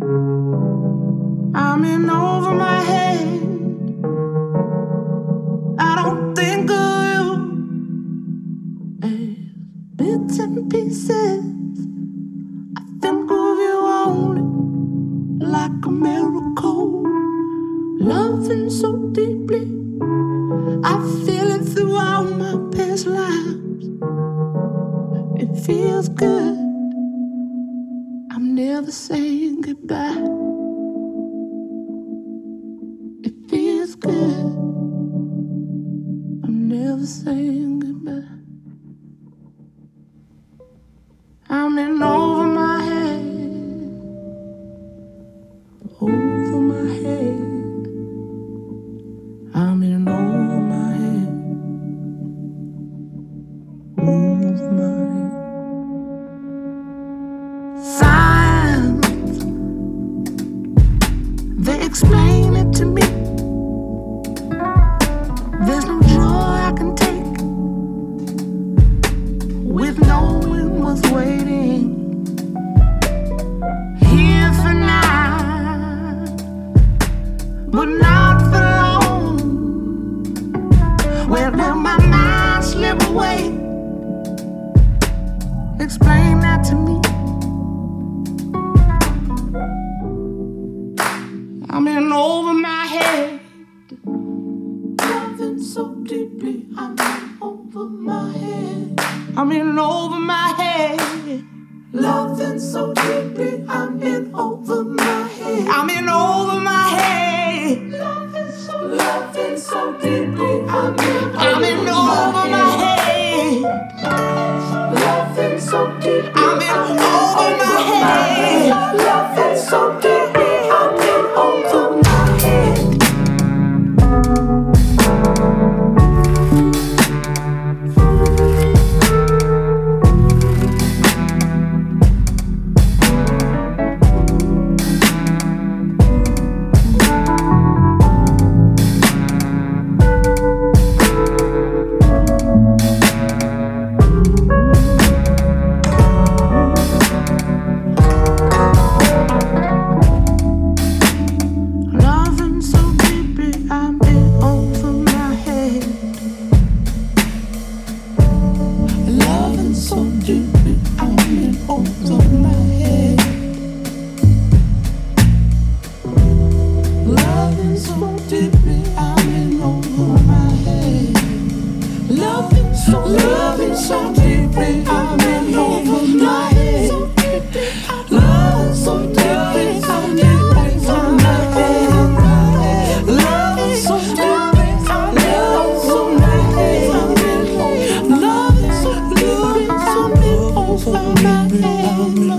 I'm in over my head. I don't think of you as bits and pieces. I think of you only like a miracle. Loving so deeply, I feel it throughout my past lives. It feels good. I'm never saying goodbye. It feels good. I'm never saying goodbye. I'm in over my head. Over my head. I'm in over my head. Over my head. Signs, they explain it to me. There's no joy I can take with knowing what's waiting here for now, but not for long. Where will my mind slip away? Explain that to me. I'm in over my head. Loving so deeply, I'm in over my head. I'm in over my head. Loving so deeply, I'm in over my head. I'm in over my head. Loving so deeply, I'm in over my head. Loving so deeply, I'm in over my head. Loving so deeply, I'm in over my head. Loving so deeply, I'm in over my head. Loving so deeply, I'm in over my head. Loving so deeply, I'm in over my head. Loving so deeply, I'm in over my head. Loving so deeply, I'm in over my head. Loving so deeply, I'm in over my head. Loving so deeply, I'm in over my head.